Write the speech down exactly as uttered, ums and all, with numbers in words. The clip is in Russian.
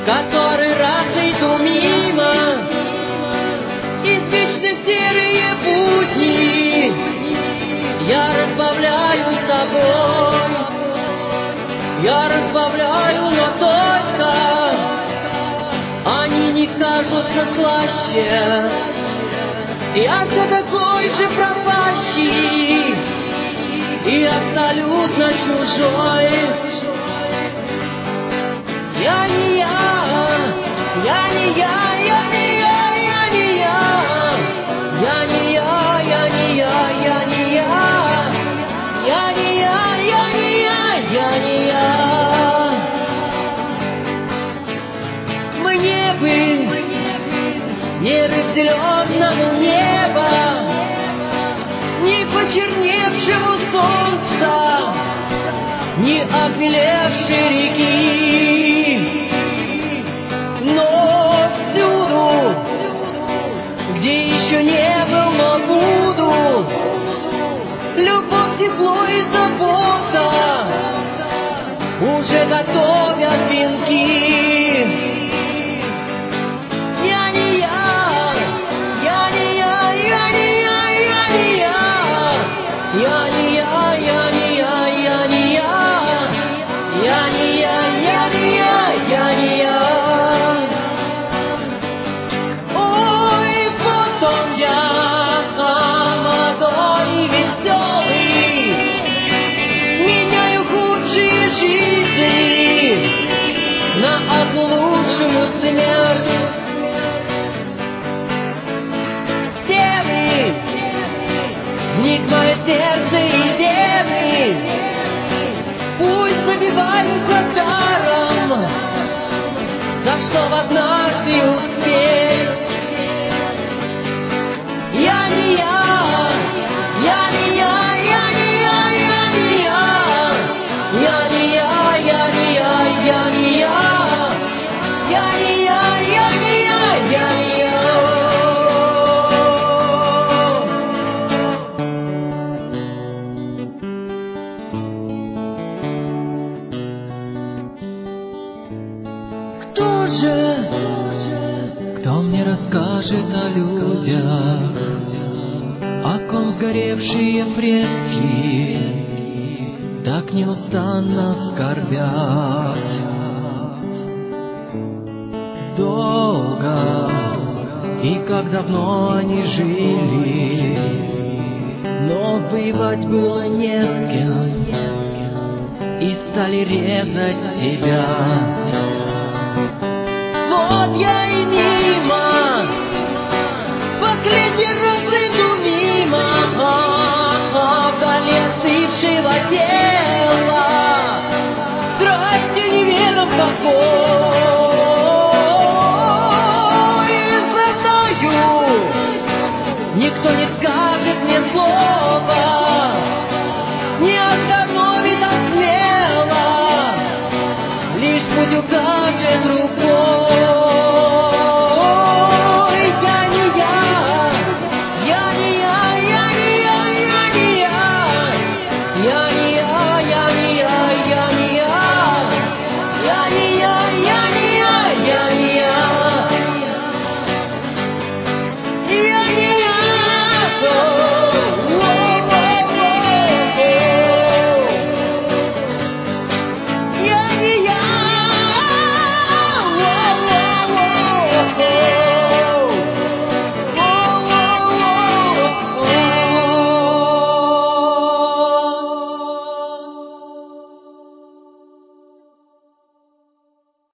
который раз иду мимо, извечно серые будни я разбавляю собой, я разбавляю, но только они не кажутся слаще. Я все такой же пропащий и абсолютно чужой. Я не я, я не я, я не я, я не я, я не я, я не я, я не я, я не я, я не я, я не я. Мне бы неразделенному неба, не почерневшему солнца, не обмелевшей реки, но всюду, где еще не был, но буду, любовь, тепло и забота уже готовят венки. Я не я, я не я, я не я, я не я, я не я, я не я, я не я, я не я, я не я, я не я. Ой, вот он я, молодой и веселый, меняю худшие жизни на одну лучшую смерть. Вник мое сердце и вены, пусть забиваются даром, за что в однажды успеть. Я не я, я не я, я не я, я не я, я не я, я не я, я не я, я не я, я не я, я не я. Кто же, кто мне расскажет о людях, о ком сгоревшие предки так неустанно скорбят? Долго и как давно они жили, но воевать было не с кем, и стали резать себя. Вот я и мимо, последний раз иду мимо, вдали остывшего тела. Здрасте, неведом какой, и знаю, никто не скажет мне слова, не остановит так смело, лишь путь укажет рукой. Я не я,